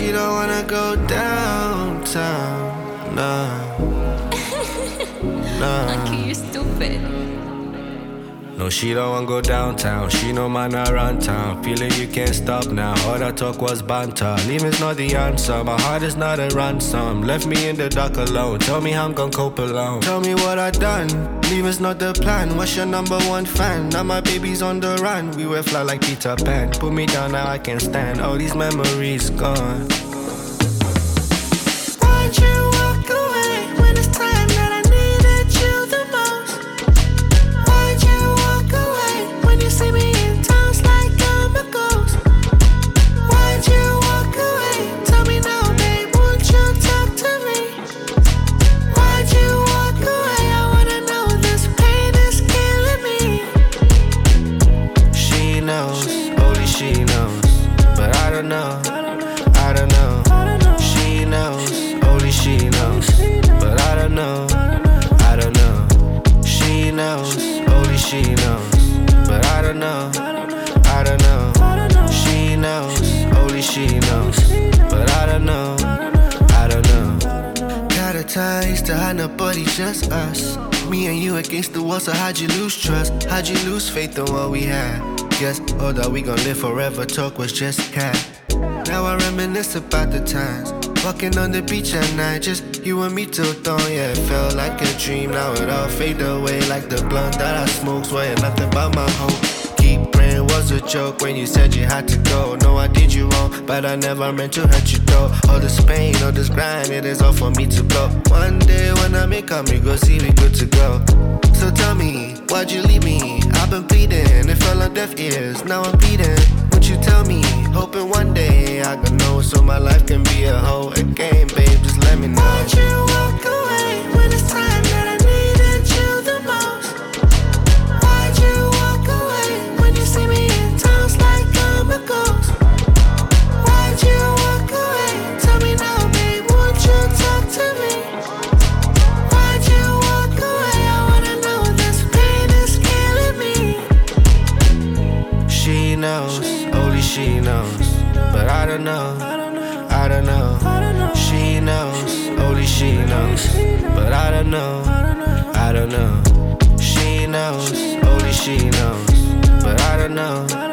she don't wanna go downtown. Nah, nah. Lucky, you're stupid. No, she don't wanna go downtown. She no man around town. Feeling you can't stop now. All that talk was banter. Leaving's not the answer. My heart is not a ransom. Left me in the dark alone. Tell me how I'm gonna cope alone. Tell me what I done. Leaving's not the plan. What's your number one fan? Now my baby's on the run. We will fly like Peter Pan. Put me down, now I can't stand. All these memories gone. Why'd you walk away when it's time that I needed you the most? Why'd you walk away when you see me in towns like I'm a ghost? Why'd you walk away? Tell me now, babe, won't you talk to me? Why'd you walk away? I wanna know, this pain is killing me. She knows, only she knows. But I don't know, I don't know. She knows, only she knows. But I don't know, I don't know. She knows, only she knows. But I don't know, I don't know. She knows, only she knows. But I don't know, I don't know. Got a taste to hide nobody, just us. Me and you against the wall, so how'd you lose trust? How'd you lose faith in what we had? Guess, oh, that we gon' live forever, talk was just cat. Now I reminisce about the times. Walking on the beach at night, just you and me till dawn. Yeah, it felt like a dream. Now it all fade away like the blunt that I smoke. Swear nothing but my hope. Keep praying was a joke when you said you had to go. No, I did you wrong, but I never meant to hurt you though. All this pain, all this grind, it is all for me to blow. One day when I make up, we go see we good to go. So tell me, why'd you leave me? I've been bleeding, it fell on deaf ears, now I'm bleeding. Won't you tell me? Hoping one day I can know, so my life can be a whole again, babe, just let me know. Why'd you walk away when it's time that I needed you the most? Why'd you walk away when you see me in towns like I'm a ghost? Why'd you walk away? Tell me now, babe, won't you talk to me? Why'd you walk away? I wanna know, this pain is killing me. She knows, only she knows. But I don't know, I don't know. She knows, only she knows. But I don't know, I don't know. She knows, only she knows. But I don't know.